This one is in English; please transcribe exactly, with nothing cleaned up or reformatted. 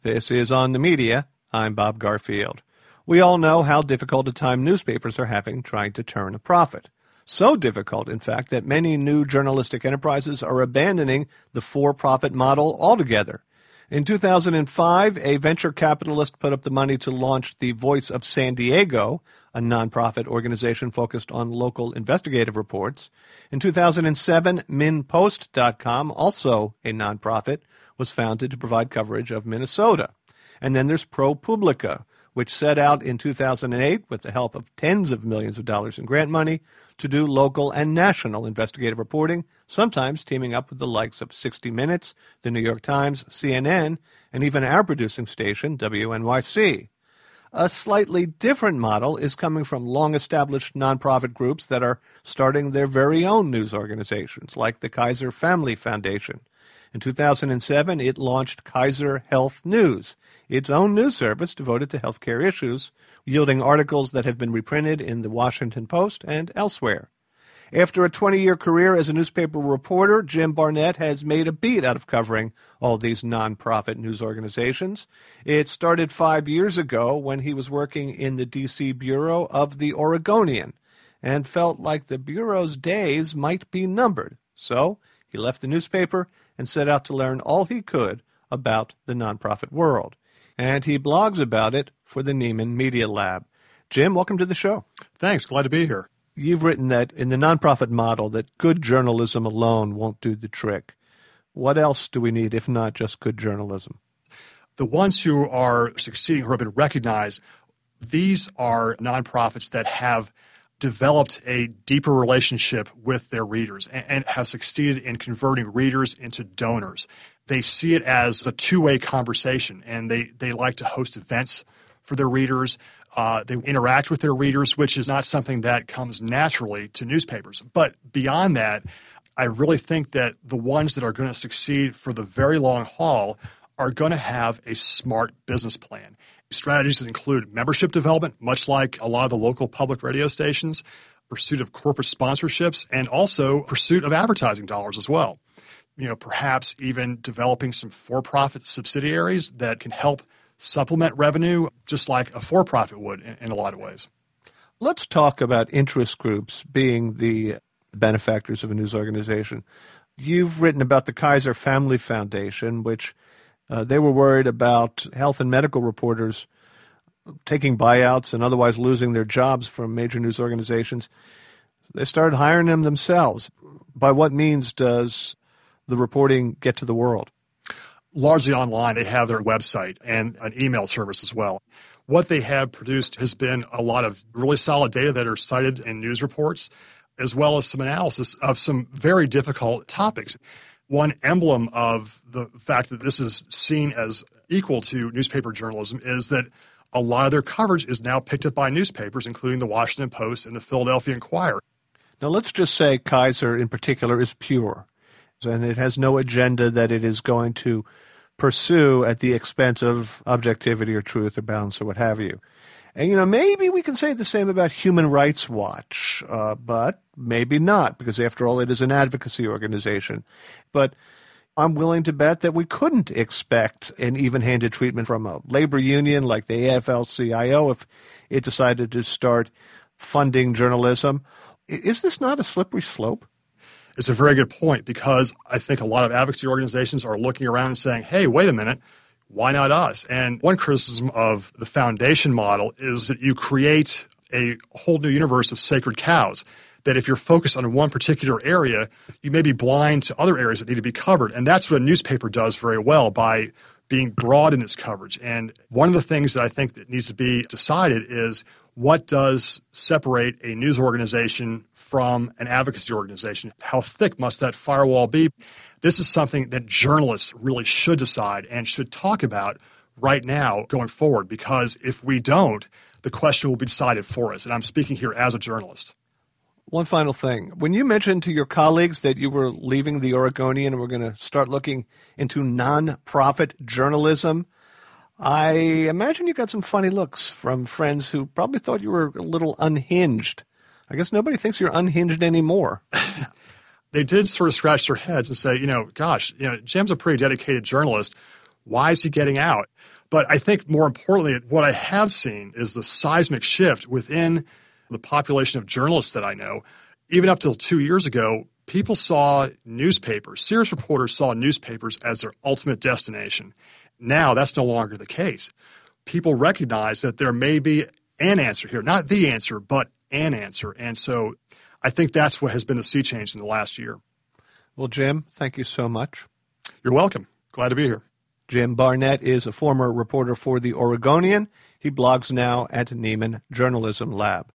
This is On the Media. I'm Bob Garfield. We all know how difficult a time newspapers are having trying to turn a profit. So difficult, in fact, that many new journalistic enterprises are abandoning the for-profit model altogether. In two thousand five, a venture capitalist put up the money to launch the Voice of San Diego, a nonprofit organization focused on local investigative reports. In two thousand seven, Min Post dot com, also a nonprofit, was founded to provide coverage of Minnesota. And then there's ProPublica, which set out in two thousand eight, with the help of tens of millions of dollars in grant money, to do local and national investigative reporting, sometimes teaming up with the likes of sixty minutes, the New York Times, C N N, and even our producing station, W N Y C. A slightly different model is coming from long-established nonprofit groups that are starting their very own news organizations, like the Kaiser Family Foundation. In two thousand seven, it launched Kaiser Health News, its own news service devoted to healthcare issues, yielding articles that have been reprinted in the Washington Post and elsewhere. After a twenty-year career as a newspaper reporter, Jim Barnett has made a beat out of covering all these nonprofit news organizations. It started five years ago when he was working in the D C bureau of the Oregonian and felt like the bureau's days might be numbered. So he left the newspaper and set out to learn all he could about the nonprofit world. And he blogs about it for the Nieman Media Lab. Jim, welcome to the show. Thanks. Glad to be here. You've written that in the nonprofit model that good journalism alone won't do the trick. What else do we need if not just good journalism? The ones who are succeeding, who have been recognized, these are nonprofits that have developed a deeper relationship with their readers and, and have succeeded in converting readers into donors. They see it as a two-way conversation, and they, they like to host events for their readers. Uh, they interact with their readers, which is not something that comes naturally to newspapers. But beyond that, I really think that the ones that are going to succeed for the very long haul are going to have a smart business plan. Strategies that include membership development, much like a lot of the local public radio stations, pursuit of corporate sponsorships, and also pursuit of advertising dollars as well. You know, perhaps even developing some for-profit subsidiaries that can help supplement revenue just like a for-profit would in, in a lot of ways. Let's talk about interest groups being the benefactors of a news organization. You've written about the Kaiser Family Foundation, which uh, they were worried about health and medical reporters taking buyouts and otherwise losing their jobs from major news organizations. They started hiring them themselves. By what means does the reporting get to the world? Largely online. They have their website and an email service as well. What they have produced has been a lot of really solid data that are cited in news reports, as well as some analysis of some very difficult topics. One emblem of the fact that this is seen as equal to newspaper journalism is that a lot of their coverage is now picked up by newspapers, including the Washington Post and the Philadelphia Inquirer. Now, let's just say Kaiser in particular is pure, and it has no agenda that it is going to pursue at the expense of objectivity or truth or balance or what have you. And, you know, maybe we can say the same about Human Rights Watch, uh, but maybe not, because after all, it is an advocacy organization. But I'm willing to bet that we couldn't expect an even-handed treatment from a labor union like the A F L C I O if it decided to start funding journalism. Is this not a slippery slope? It's a very good point, because I think a lot of advocacy organizations are looking around and saying, hey, wait a minute, why not us? And one criticism of the foundation model is that you create a whole new universe of sacred cows, that if you're focused on one particular area, you may be blind to other areas that need to be covered. And that's what a newspaper does very well by being broad in its coverage. And one of the things that I think that needs to be decided is what does separate a news organization from an advocacy organization? How thick must that firewall be? This is something that journalists really should decide and should talk about right now going forward, because if we don't, the question will be decided for us. And I'm speaking here as a journalist. One final thing. When you mentioned to your colleagues that you were leaving the Oregonian and were going to start looking into nonprofit journalism, I imagine you got some funny looks from friends who probably thought you were a little unhinged. I guess nobody thinks you're unhinged anymore. They did sort of scratch their heads and say, you know, gosh, you know, Jim's a pretty dedicated journalist. Why is he getting out? But I think more importantly, what I have seen is the seismic shift within the population of journalists that I know. Even up till two years ago, people saw newspapers, serious reporters saw newspapers as their ultimate destination. Now that's no longer the case. People recognize that there may be an answer here, not the answer, but an answer. And so I think that's what has been the sea change in the last year. Well, Jim, thank you so much. You're welcome. Glad to be here. Jim Barnett is a former reporter for The Oregonian. He blogs now at Nieman Journalism Lab.